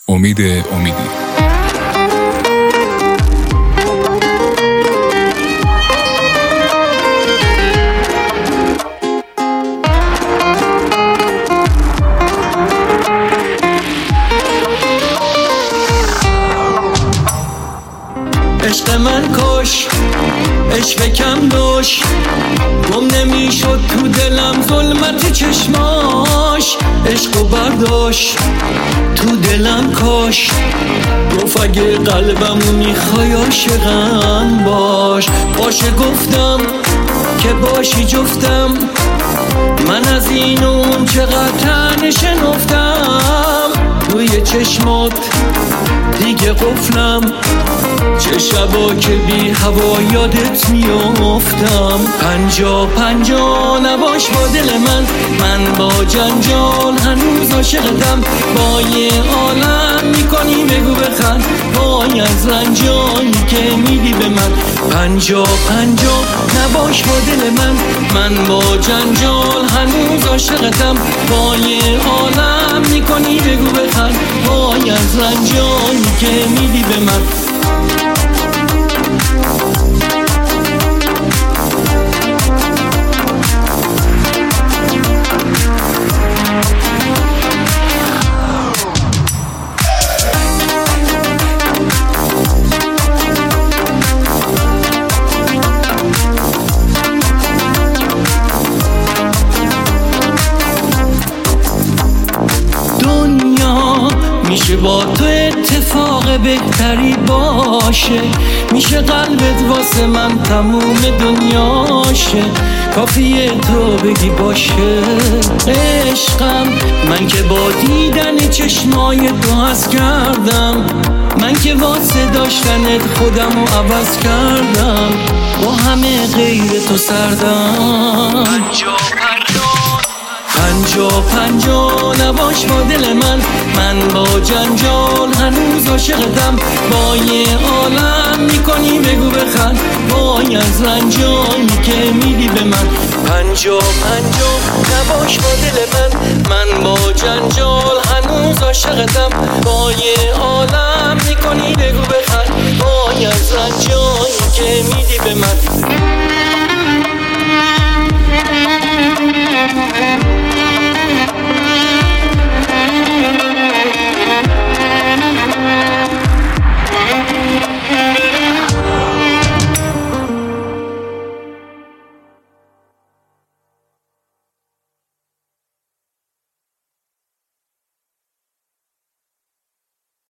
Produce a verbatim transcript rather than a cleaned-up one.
امید امیدی. عشق من کش، عشق کم دوش، گم نمیشد تو دلم ظلمت چشماش. عشق و برداشت تو دلم کاش، گفت اگه قلبمو میخوای عاشقم باش. باشه گفتم که باشی جفتم، من از این و اون چقدر تنه شنفتم. روی چشمات دیگه قفلم، چه شبا که بی هوا یادت میافتم. پنجا پنجا نباش با دل من، من با جنجال هنوز عاشقتم. با یه عالم میکنی بگو بخند، وای از رنجایی که میدی به من. پنجا پنجا نباش با دل من، من با جنجال هنوز عاشقتم. با یه عالم میکنی بگو بخند، وای از رنجایی که میدی به من. میشه با تو اتفاق بهتری باشه، میشه قلبت واسه من تموم دنیاشه. کافیه تو بگی باشه عشقم، من که با دیدن چشمای تو حس کردم. من که واسه داشتنت خودم رو عوض کردم، با همه غیر تو سردم. پنجا پنجا نباش با دل من، من با جنجال هنوز عاشقتم. با یه عالم میکنی بگو بخند، وای از رنجایی که میدی به من. پنجا پنجا نباش با دل من، من با جنجال هنوز عاشقتم. با